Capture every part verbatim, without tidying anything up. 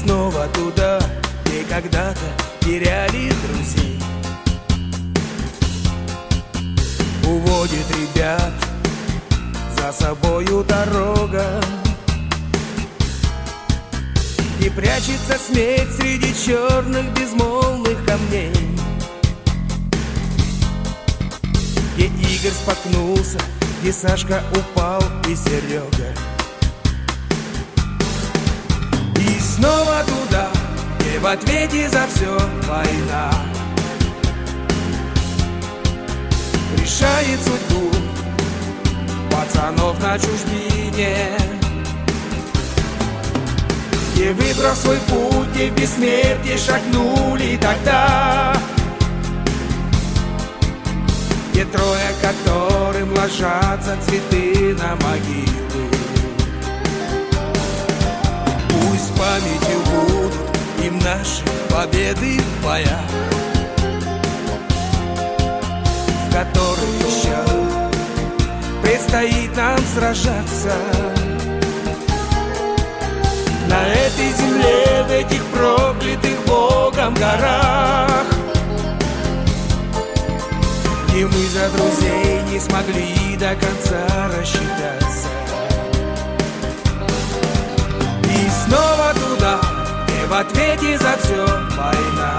снова туда, где когда-то теряли друзей. Уводит ребят за собою дорога, и прячется смерть среди черных безмолвных камней. Где Игорь споткнулся, где Сашка упал и Серега. И снова туда, где в ответе за все война решает судьбу пацанов на чужбине. Где, выбрав свой путь, где в бессмертие шагнули тогда, где трое, которым ложатся цветы на могилы. Пусть памятью будут им наши победы в боях, в которых еще предстоит нам сражаться. На этой земле, в этих проклятых Богом горах, где мы за друзей не смогли до конца рассчитаться. И снова туда, где в ответе за все война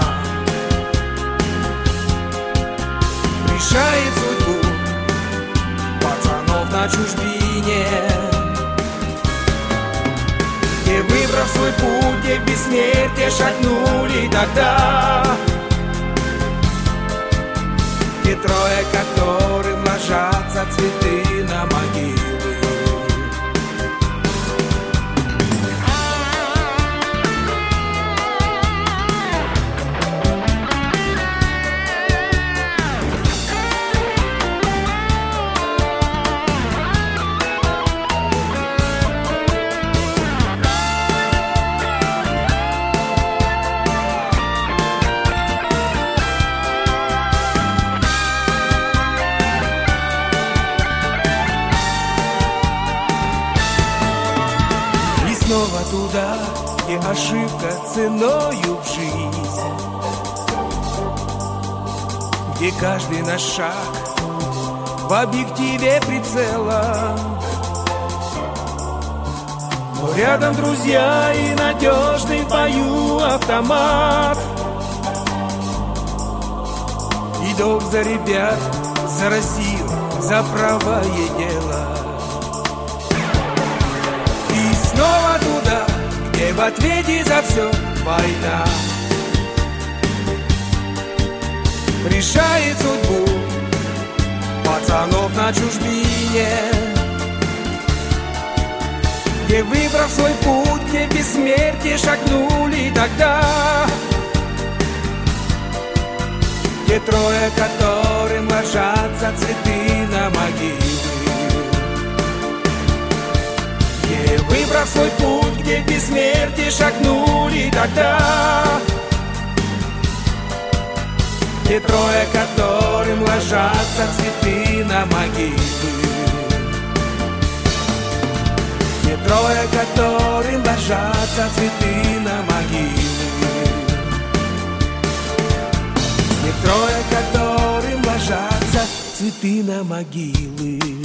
решает судьбу пацанов на чужбине. Где, выбрав свой путь, где в бессмертие шагнули тогда, где трое, которым ложатся цветы на могилы. Снова туда, где ошибка ценою в жизнь, где каждый наш шаг в объективе прицела. Но рядом друзья и надежный в бою автомат, и долг за ребят, за Россию, за правое дело. Снова туда, где в ответе за все война решает судьбу пацанов на чужбине. Где, выбрав свой путь, где в бессмертие шагнули тогда, где трое, которым ложатся цветы на могилы. Выбрав свой путь, где в бессмертие шагнули тогда, где трое, которым ложатся цветы на могилы. Где трое, которым ложатся цветы на могилы. Где трое, которым ложатся цветы на могилы.